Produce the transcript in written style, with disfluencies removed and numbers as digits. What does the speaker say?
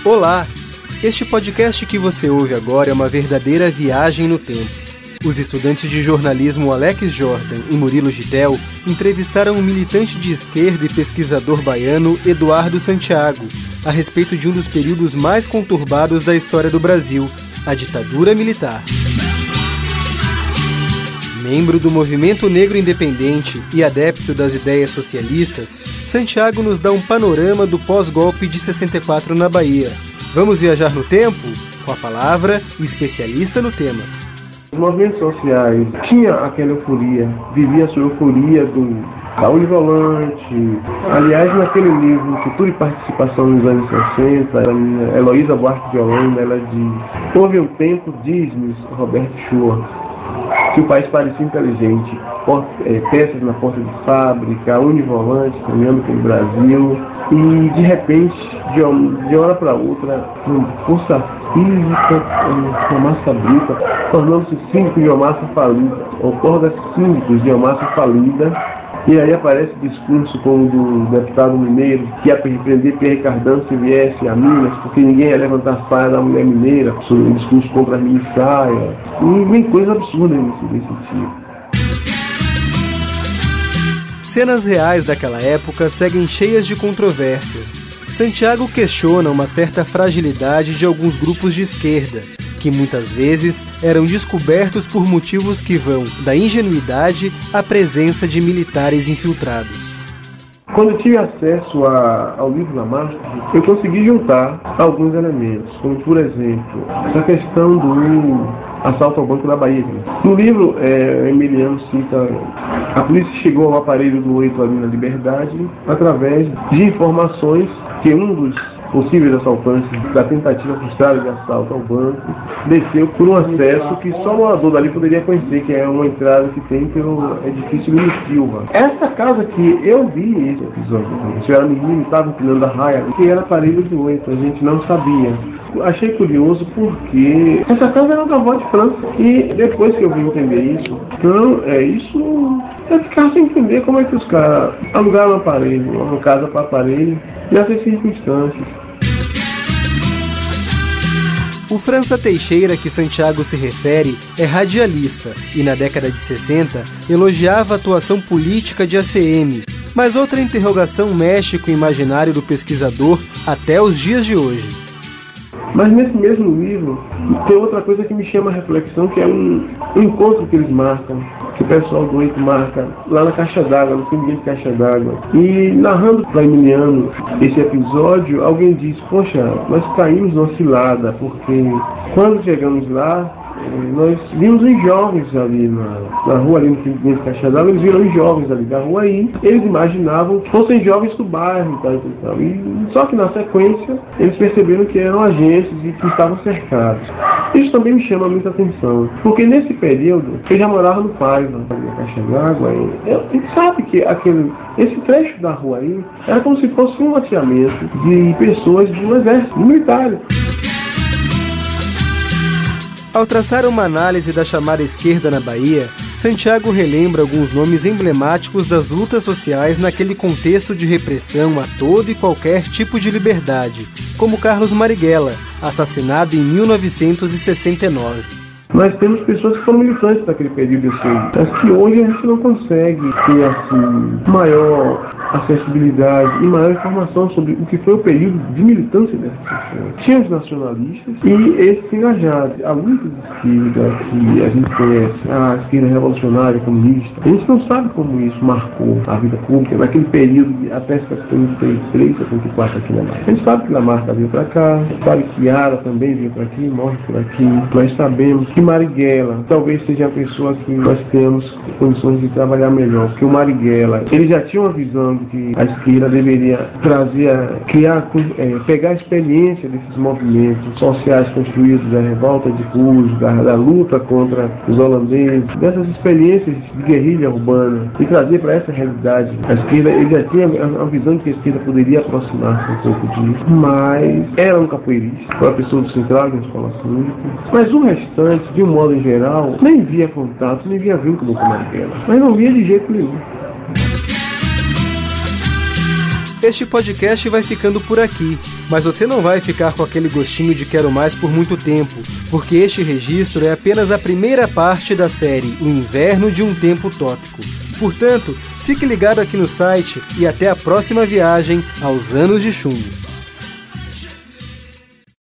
Olá! Este podcast que você ouve agora é uma verdadeira viagem no tempo. Os estudantes de jornalismo Alex Jordan e Murilo Gitel entrevistaram o militante de esquerda e pesquisador baiano Eduardo Santiago a respeito de um dos períodos mais conturbados da história do Brasil, a ditadura militar. Membro do movimento negro independente e adepto das ideias socialistas, Santiago nos dá um panorama do pós-golpe de 64 na Bahia. Vamos viajar no tempo? Com a palavra, o especialista no tema. Os movimentos sociais tinham aquela euforia, vivia a sua euforia do Raul Volante. Aliás, naquele livro Futuro e Participação nos anos 60, a Heloísa Buarque de Holanda, ela diz: houve um tempo, diz-nos Roberto Shaw, que o país parecia inteligente, peças na porta de fábrica, univolante caminhando pelo Brasil, e de repente, de hora para outra, com força física, uma massa bruta, tornando-se síndico de uma massa falida, ou torna síndicos de uma massa falida. E aí aparece discurso como do deputado mineiro, que ia repreender Pierre Cardin se viesse a Minas, porque ninguém ia levantar a saia da mulher mineira, sobre um discurso contra a mini-saia. E vem coisa absurda desse tipo. Cenas reais daquela época seguem cheias de controvérsias. Santiago questiona uma certa fragilidade de alguns grupos de esquerda, que muitas vezes eram descobertos por motivos que vão da ingenuidade à presença de militares infiltrados. Quando eu tive acesso ao livro Lamarck, eu consegui juntar alguns elementos, como por exemplo, essa questão do assalto ao Banco da Bahia. No livro, Emiliano cita: a polícia chegou ao aparelho do 8 ali na Liberdade através de informações que um dos possíveis assaltantes da tentativa frustrada de assalto ao banco desceu por um acesso que só o morador dali poderia conhecer, que é uma entrada que tem pelo edifício Lino Silva. Essa casa que eu vi esse episódio, eu era menino, estava empinando a raia, que era aparelho do 8, a gente não sabia. Achei curioso porque essa casa era da avó de França, e depois que eu vim entender isso, então eu ficava sem entender como é que os caras alugaram um aparelho, uma casa para aparelho, nessas circunstâncias. O França Teixeira, que Santiago se refere, é radialista e, na década de 60, elogiava a atuação política de ACM. Mas outra interrogação mexe com o imaginário do pesquisador até os dias de hoje. Mas nesse mesmo livro, tem outra coisa que me chama a reflexão, que é um encontro que eles marcam, que o pessoal do 8 marca lá na Caixa d'Água, no fim de Caixa d'Água. E narrando para Emiliano esse episódio, alguém diz: poxa, nós caímos numa cilada, porque quando chegamos lá, nós vimos os jovens ali na rua, ali no fim de Caixa d'Água, eles viram os jovens ali da rua, e eles imaginavam que fossem jovens do bairro e tal. E só que na sequência eles perceberam que eram agentes e que estavam cercados. Isso também me chama muita atenção, porque nesse período eu já morava no Paiva, na Caixa d'Água, e a gente sabe que esse trecho da rua aí era como se fosse um loteamento de pessoas de um exército militar. Ao traçar uma análise da chamada esquerda na Bahia, Santiago relembra alguns nomes emblemáticos das lutas sociais naquele contexto de repressão a todo e qualquer tipo de liberdade, como Carlos Marighella, assassinado em 1969. Nós temos pessoas que foram militantes daquele período, mas que hoje a gente não consegue ter maior acessibilidade e maior informação sobre o que foi o período de militância dessas pessoas. Tinha os nacionalistas e esses engajados. A luta de esquerda que a gente conhece, a esquerda revolucionária, comunista, a gente não sabe como isso marcou a vida pública naquele período até 73, 74 aqui na Bahia. A gente sabe que Lamarck veio para cá, sabe que Ara também veio para aqui, morre por aqui. Nós sabemos que Marighella talvez seja a pessoa que nós temos condições de trabalhar melhor, porque o Marighella, ele já tinha uma visão de que a esquerda deveria pegar a experiência desses movimentos sociais construídos, da revolta de Cujo, da luta contra os holandeses, dessas experiências de guerrilha urbana, e trazer para essa realidade. A esquerda, ele já tinha a visão de que a esquerda poderia aproximar-se um pouco disso, mas era um capoeirista, foi a pessoa do Central, da escola pública, mas o restante, de um modo em geral, nem via contato, nem via vínculo com Marighella, mas não via de jeito nenhum. Este podcast vai ficando por aqui, mas você não vai ficar com aquele gostinho de quero mais por muito tempo, porque este registro é apenas a primeira parte da série O Inverno de um Tempo Utópico. Portanto, fique ligado aqui no site e até a próxima viagem aos anos de chumbo.